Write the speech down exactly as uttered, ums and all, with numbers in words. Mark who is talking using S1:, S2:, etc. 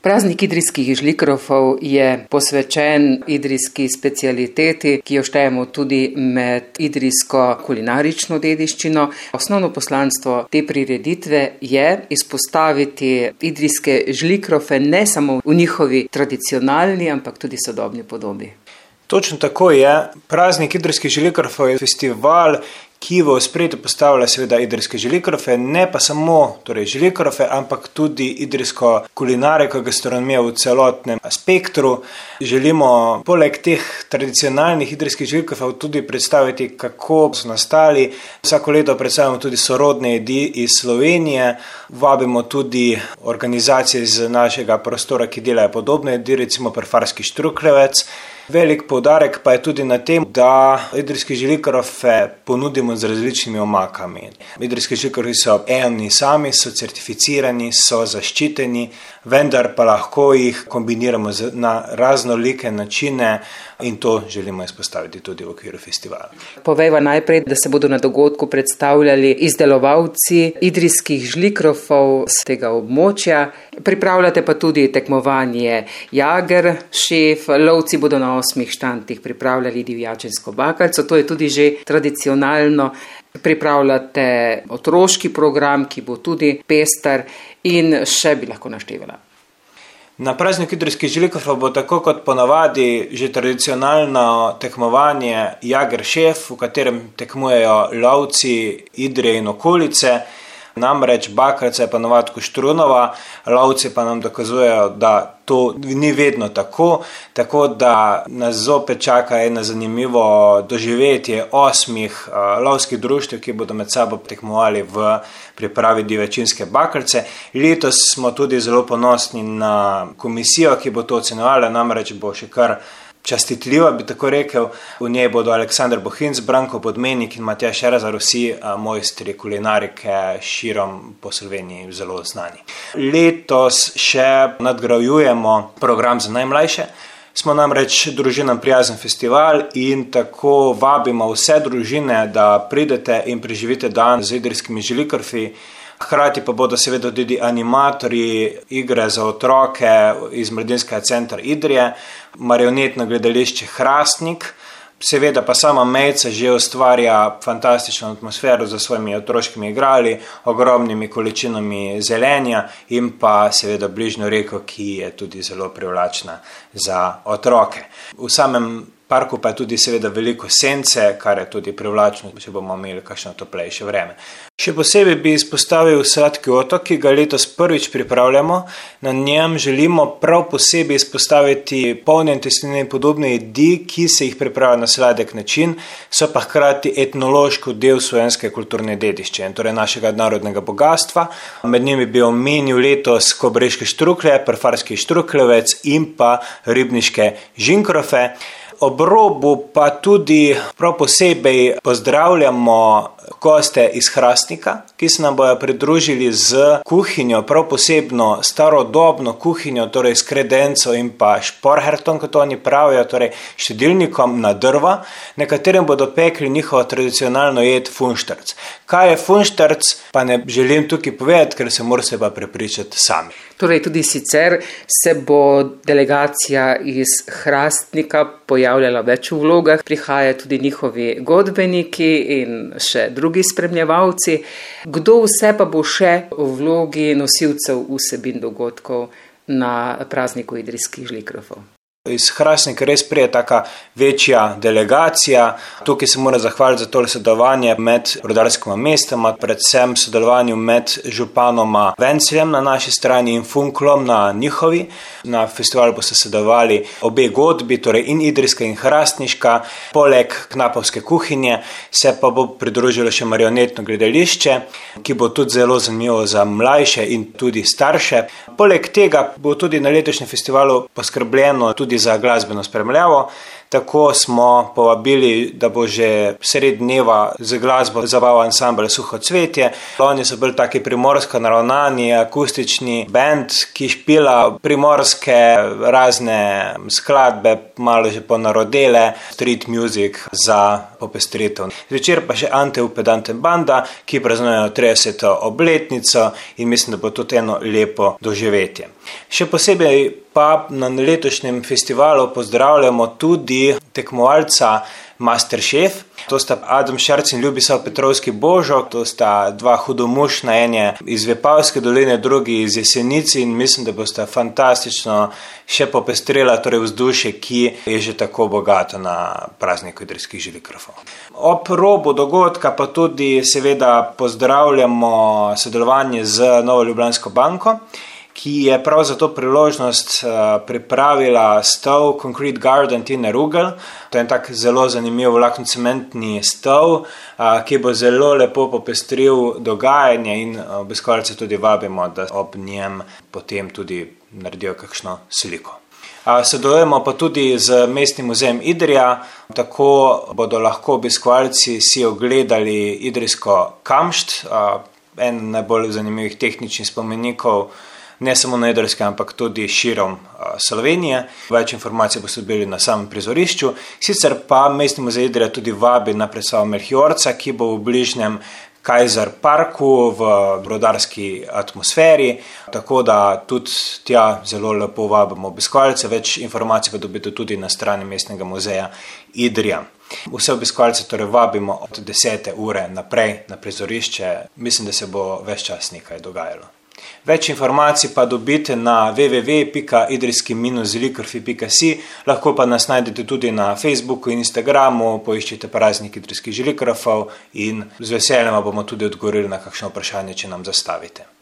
S1: Praznik idrijskih žlikrofov je posvečen idrijski specialiteti, ki jo štejemo tudi med idrijsko kulinarično dediščino. Osnovno poslanstvo te prireditve je izpostaviti idrijske žlikrofe ne samo v njihovi tradicionalni, ampak tudi sodobni podobi.
S2: Točno tako je. Praznik idrijskih žlikrofov je festival, ki v ospredje postavlja seveda idrijske žlikrofe, ne pa samo torej žlikrofe, ampak tudi idrijsko kulinariko, gastronomijo v celotnem spektru. Želimo poleg teh tradicionalnih idrijskih žlikrofov tudi predstaviti, kako so nastali. Vsako leto predstavljamo tudi sorodne jedi iz Slovenije. Vabimo tudi organizacije iz našega prostora, ki delajo podobne jedi, recimo Prefarski štruklevec. Velik poudarek pa je tudi na tem, da idrijske žlikrofe ponudimo z različnimi omakami. Idrijske žlikrofi so eni sami, so certificirani, so zaščiteni, vendar pa lahko jih kombiniramo na raznolike načine in to želimo izpostaviti tudi v okviru festivala.
S1: Povejva najprej, da se bodo na dogodku predstavljali izdelovalci idrijskih žlikrofov z tega območja. Pripravljate pa tudi tekmovanje Jager šef, lovci bodo na osmih štantih pripravljali divjačinsko bakalco, to je tudi že tradicionalno. Pripravljate otroški program, ki bo tudi pester in še bi lahko naštevala.
S2: Na prazniku idrijskih žlikrofov bo tako kot ponavadi že tradicionalno tekmovanje Jager šef, v katerem tekmujejo lovci Idrije in okolice. Namreč bakalca je pa ponavadi Koštrunova, lovci pa nam dokazujejo, da to ni vedno tako, tako da nas zopet čaka eno zanimivo doživetje osmih uh, lovskih društev, ki bodo med sabo tekmovali v pripravi divjačinske bakalce. Letos smo tudi zelo ponosni na komisijo, ki bo to ocenjevala, namreč bo še kar častitljiva, bi tako rekel. V njej bodo Aleksander Bohinc, Branko Podmenik in Matjaž Šerazar, vsi mojstri kulinarike širom po Sloveniji zelo znani. Letos še nadgrajujemo program za najmlajše. Smo namreč družinam prijazen festival in tako vabimo vse družine, da pridete in preživite dan z idrijskimi žlikrofi. Hkrati pa bodo seveda tudi animatorji igre za otroke iz Mladinskega centra Idrije, marionetno gledališče Hrastnik, seveda pa sama Mejca že ustvarja fantastično atmosfero za svojimi otroškimi igrali, ogromnimi količinami zelenja in pa seveda bližnjo reko, ki je tudi zelo privlačna za otroke. V samem parku pa je tudi seveda veliko sence, kar je tudi privlačno, če bomo imeli kakšno toplejše vreme. Še posebej bi izpostavil Sladki otok, ki ga letos prvič pripravljamo. Na njem želimo prav posebej izpostaviti polne in tesnine in podobne jedi, ki se jih pripravlja na sladek način, so pa hkrati etnološko del slovenske kulturne dediščine, torej našega narodnega bogatstva. Med njimi bi omenil letos Kobreške štruklje, Prefarski štruklevec in pa ribniške žinkrofe. Ob robu pa tudi prav posebej pozdravljamo goste iz Hrastnika, ki se nam bojo pridružili z kuhinjo, prav posebno starodobno kuhinjo, torej s kredenco in pa šporhertom, kot oni pravijo, torej štedilnikom na drva, na katerem bodo pekli njihovo tradicionalno jed funštrc. Kaj je funštrc, pa ne želim tukaj povedati, ker se morate pa prepričati sami.
S1: Torej tudi sicer se bo delegacija iz Hrastnika pojavljala več v vlogah, prihajajo tudi njihovi godbeniki in še drugi spremljevalci. Kdo vse pa bo še v vlogi nosilcev vsebin dogodkov na prazniku idrijskih žlikrofov?
S2: Iz Hrastnika res prije taka večja delegacija. Tukaj se mora zahvaliti za tole sodelovanje med rudarskima mestama, predvsem sodelovanju med županoma Vencljem na naši strani in Funklom na njihovi. Na festivalu boste sodelovali obe godbi, torej in idrijska in hrastniška. Poleg knapovske kuhinje se pa bo pridružilo še marionetno gledališče, ki bo tudi zelo zanimivo za mlajše in tudi starše. Poleg tega bo tudi na letošnjem festivalu poskrbljeno tudi za glasbeno spremljavo, Tako smo povabili, da bo že sred dneva z glasbo zabaval ansambel Suho cvetje. Oni so bili taki primorsko naravnani, akustični band, ki špila primorske razne skladbe, malo že ponarodele, street music za popestritev. Zvečer pa še Ante Upedanten banda, ki praznujejo trideseto obletnico in mislim, da bo tudi eno lepo doživetje. Še posebej pa na letošnjem festivalu pozdravljamo tudi tekmovalca Masterchef. To sta Adam Šarc in Ljubislav Petrovski Božo, to sta dva hudomušna, en je iz Vipavske doline, drugi iz Jesenic in mislim, da bosta fantastično še popestrela torej vzdušje, ki je že tako bogato na prazniku idrijskih žilikrofov. Ob robu dogodka pa tudi seveda pozdravljamo sodelovanje z Novo Ljubljansko banko, ki je prav za to priložnost pripravila stol Concrete Garden Tine Rugel. To je en tak zelo zanimiv vlaknocementni stol, ki bo zelo lepo popestril dogajanje in obiskovalce tudi vabimo, da ob njem potem tudi naredijo kakšno sliko. Sodelujemo pa tudi z Mestnim muzejem Idrija, tako bodo lahko obiskovalci si ogledali idrijsko kamšt, en najbolj zanimivih tehničnih spomenikov, ne samo na Idrijskem, ampak tudi širom Slovenije. Več informacij boste dobili na samem prizorišču. Sicer pa Mestni muzej Idrija tudi vabi na predstavo Melchiorca, ki bo v bližnjem Kajzer parku v brodarski atmosferi, tako da tudi tja zelo lepo vabimo obiskovalce. Več informacij pa dobite tudi na strani Mestnega muzeja Idrija. Vse obiskovalce torej vabimo od desete ure naprej na prizorišče. Mislim, da se bo ves čas nekaj dogajalo. Več informacij pa dobite na w w w pika idrijski žilikrfi pika si, lahko pa nas najdete tudi na Facebooku in Instagramu, poiščite praznik idrijskih žilikrofov in z veseljem bomo tudi odgovorili na kakšno vprašanje, če nam zastavite.